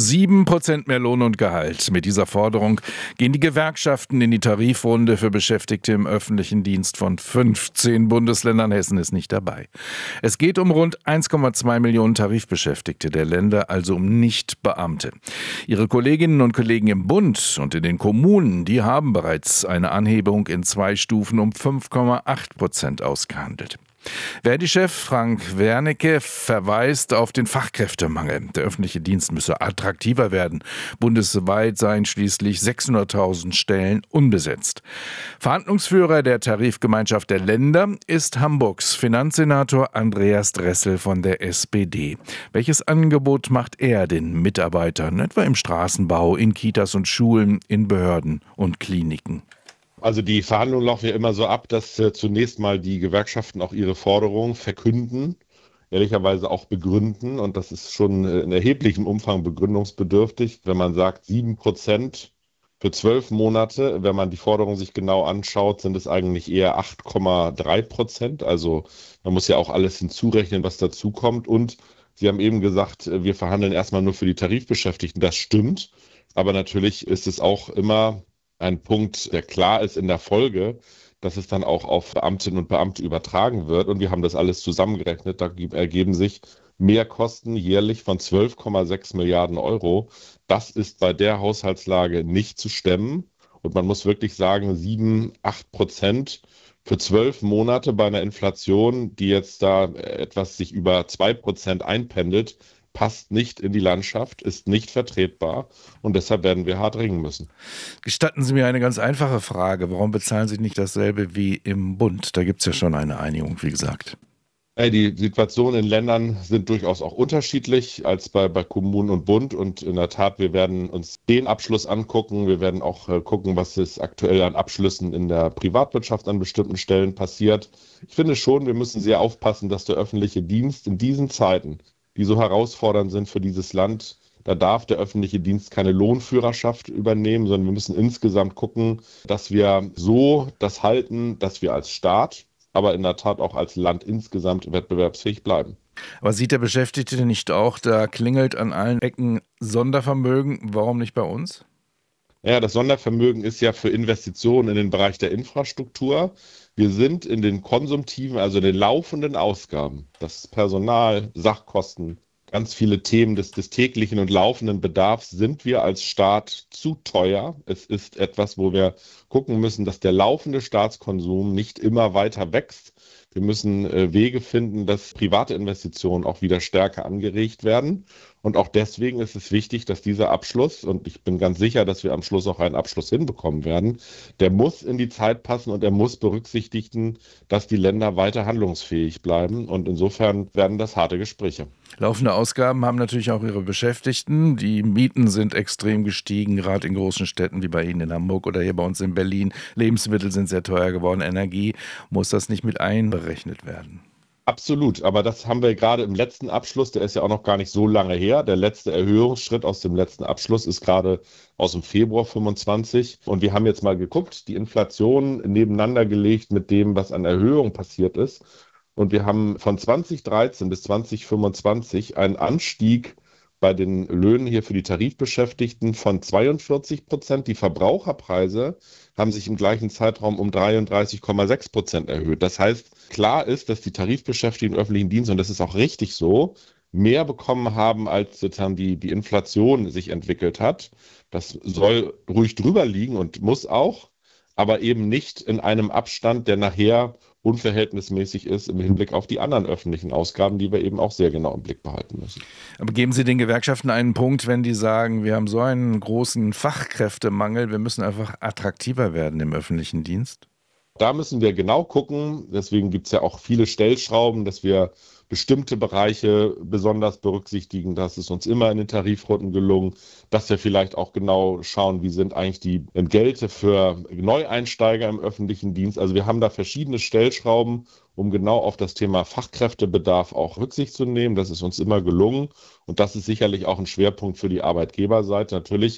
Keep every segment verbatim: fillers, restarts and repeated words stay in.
Sieben Prozent mehr Lohn und Gehalt. Mit dieser Forderung gehen die Gewerkschaften in die Tarifrunde für Beschäftigte im öffentlichen Dienst von fünfzehn Bundesländern. Hessen ist nicht dabei. Es geht um rund eins Komma zwei Millionen Tarifbeschäftigte der Länder, also um Nichtbeamte. Ihre Kolleginnen und Kollegen im Bund und in den Kommunen, die haben bereits eine Anhebung in zwei Stufen um fünf Komma acht Prozent ausgehandelt. Verdi-Chef Frank Wernicke verweist auf den Fachkräftemangel. Der öffentliche Dienst müsse attraktiver werden. Bundesweit seien schließlich sechshunderttausend Stellen unbesetzt. Verhandlungsführer der Tarifgemeinschaft der Länder ist Hamburgs Finanzsenator Andreas Dressel von der S P D. Welches Angebot macht er den Mitarbeitern, etwa im Straßenbau, in Kitas und Schulen, in Behörden und Kliniken? Also die Verhandlungen laufen ja immer so ab, dass äh, zunächst mal die Gewerkschaften auch ihre Forderungen verkünden, ehrlicherweise auch begründen. Und das ist schon äh, in erheblichem Umfang begründungsbedürftig, wenn man sagt, sieben Prozent für zwölf Monate. Wenn man die Forderung sich genau anschaut, sind es eigentlich eher acht Komma drei Prozent. Also man muss ja auch alles hinzurechnen, was dazukommt. Und Sie haben eben gesagt, wir verhandeln erstmal nur für die Tarifbeschäftigten. Das stimmt. Aber natürlich ist es auch immer ein Punkt, der klar ist in der Folge, dass es dann auch auf Beamtinnen und Beamte übertragen wird. Und wir haben das alles zusammengerechnet. Da ergeben sich Mehrkosten jährlich von zwölf Komma sechs Milliarden Euro. Das ist bei der Haushaltslage nicht zu stemmen. Und man muss wirklich sagen, sieben, acht Prozent für zwölf Monate bei einer Inflation, die jetzt da etwas sich über zwei Prozent einpendelt, passt nicht in die Landschaft, ist nicht vertretbar und deshalb werden wir hart ringen müssen. Gestatten Sie mir eine ganz einfache Frage. Warum bezahlen Sie nicht dasselbe wie im Bund? Da gibt es ja schon eine Einigung, wie gesagt. Die Situationen in Ländern sind durchaus auch unterschiedlich als bei, bei Kommunen und Bund und in der Tat, wir werden uns den Abschluss angucken. Wir werden auch gucken, was ist aktuell an Abschlüssen in der Privatwirtschaft an bestimmten Stellen passiert. Ich finde schon, wir müssen sehr aufpassen, dass der öffentliche Dienst in diesen Zeiten, die so herausfordernd sind für dieses Land, da darf der öffentliche Dienst keine Lohnführerschaft übernehmen, sondern wir müssen insgesamt gucken, dass wir so das halten, dass wir als Staat, aber in der Tat auch als Land insgesamt wettbewerbsfähig bleiben. Aber sieht der Beschäftigte nicht auch, da klingelt an allen Ecken Sondervermögen, warum nicht bei uns? Ja, das Sondervermögen ist ja für Investitionen in den Bereich der Infrastruktur. Wir sind in den konsumtiven, also in den laufenden Ausgaben, das Personal, Sachkosten, ganz viele Themen des, des täglichen und laufenden Bedarfs, sind wir als Staat zu teuer. Es ist etwas, wo wir gucken müssen, dass der laufende Staatskonsum nicht immer weiter wächst. Wir müssen äh, Wege finden, dass private Investitionen auch wieder stärker angeregt werden. Und auch deswegen ist es wichtig, dass dieser Abschluss, und ich bin ganz sicher, dass wir am Schluss auch einen Abschluss hinbekommen werden, der muss in die Zeit passen und er muss berücksichtigen, dass die Länder weiter handlungsfähig bleiben. Und insofern werden das harte Gespräche. Laufende Ausgaben haben natürlich auch ihre Beschäftigten. Die Mieten sind extrem gestiegen, gerade in großen Städten wie bei Ihnen in Hamburg oder hier bei uns in Berlin. Lebensmittel sind sehr teuer geworden, Energie. Muss das nicht mit einberechnet werden? Absolut, aber das haben wir gerade im letzten Abschluss, der ist ja auch noch gar nicht so lange her. Der letzte Erhöhungsschritt aus dem letzten Abschluss ist gerade aus dem Februar fünfundzwanzig. Und wir haben jetzt mal geguckt, die Inflation nebeneinander gelegt mit dem, was an Erhöhung passiert ist. Und wir haben von zweitausenddreizehn bis zweitausendfünfundzwanzig einen Anstieg bei den Löhnen hier für die Tarifbeschäftigten von zweiundvierzig Prozent. Die Verbraucherpreise haben sich im gleichen Zeitraum um dreiunddreißig Komma sechs Prozent erhöht. Das heißt, klar ist, dass die Tarifbeschäftigten im öffentlichen Dienst, und das ist auch richtig so, mehr bekommen haben, als sozusagen die, die Inflation sich entwickelt hat. Das soll ruhig drüber liegen und muss auch, aber eben nicht in einem Abstand, der nachher unverhältnismäßig ist im Hinblick auf die anderen öffentlichen Ausgaben, die wir eben auch sehr genau im Blick behalten müssen. Aber geben Sie den Gewerkschaften einen Punkt, wenn die sagen, wir haben so einen großen Fachkräftemangel, wir müssen einfach attraktiver werden im öffentlichen Dienst? Da müssen wir genau gucken. Deswegen gibt es ja auch viele Stellschrauben, dass wir bestimmte Bereiche besonders berücksichtigen. Das ist uns immer in den Tarifrunden gelungen, dass wir vielleicht auch genau schauen, wie sind eigentlich die Entgelte für Neueinsteiger im öffentlichen Dienst. Also wir haben da verschiedene Stellschrauben, um genau auf das Thema Fachkräftebedarf auch Rücksicht zu nehmen. Das ist uns immer gelungen und das ist sicherlich auch ein Schwerpunkt für die Arbeitgeberseite. Natürlich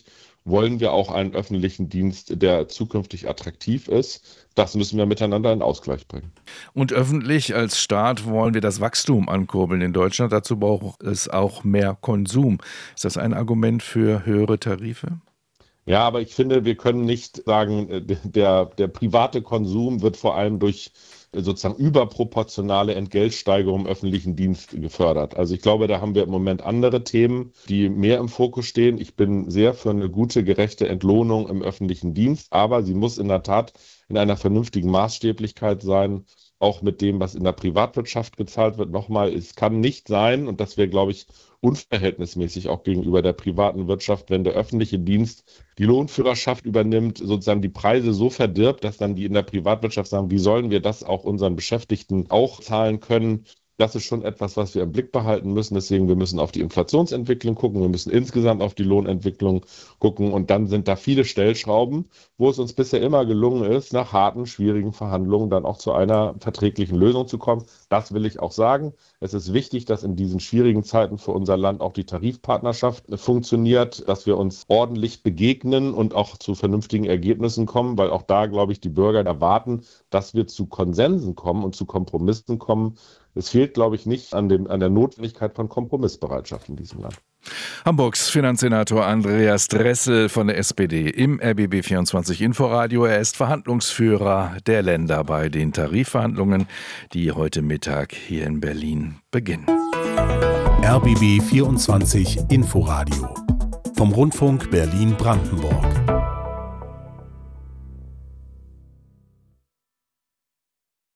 wollen wir auch einen öffentlichen Dienst, der zukünftig attraktiv ist. Das müssen wir miteinander in Ausgleich bringen. Und öffentlich als Staat wollen wir das Wachstum ankurbeln in Deutschland. Dazu braucht es auch mehr Konsum. Ist das ein Argument für höhere Tarife? Ja, aber ich finde, wir können nicht sagen, der, der private Konsum wird vor allem durch sozusagen überproportionale Entgeltsteigerung im öffentlichen Dienst gefördert. Also ich glaube, da haben wir im Moment andere Themen, die mehr im Fokus stehen. Ich bin sehr für eine gute, gerechte Entlohnung im öffentlichen Dienst, aber sie muss in der Tat in einer vernünftigen Maßstäblichkeit sein, auch mit dem, was in der Privatwirtschaft gezahlt wird. Nochmal, es kann nicht sein, und das wäre, glaube ich, unverhältnismäßig auch gegenüber der privaten Wirtschaft, wenn der öffentliche Dienst die Lohnführerschaft übernimmt, sozusagen die Preise so verdirbt, dass dann die in der Privatwirtschaft sagen, wie sollen wir das auch unseren Beschäftigten auch zahlen können? Das ist schon etwas, was wir im Blick behalten müssen. Deswegen, wir müssen auf die Inflationsentwicklung gucken, wir müssen insgesamt auf die Lohnentwicklung gucken und dann sind da viele Stellschrauben, wo es uns bisher immer gelungen ist, nach harten, schwierigen Verhandlungen dann auch zu einer verträglichen Lösung zu kommen. Das will ich auch sagen. Es ist wichtig, dass in diesen schwierigen Zeiten für unser Land auch die Tarifpartnerschaft funktioniert, dass wir uns ordentlich begegnen und auch zu vernünftigen Ergebnissen kommen, weil auch da, glaube ich, die Bürger erwarten, dass wir zu Konsensen kommen und zu Kompromissen kommen. Es fehlt, glaube ich, nicht an, dem, an der Notwendigkeit von Kompromissbereitschaft in diesem Land. Hamburgs Finanzsenator Andreas Dressel von der S P D im R B B vierundzwanzig Inforadio. Er ist Verhandlungsführer der Länder bei den Tarifverhandlungen, die heute Mittag hier in Berlin beginnen. R B B vierundzwanzig Inforadio vom Rundfunk Berlin-Brandenburg.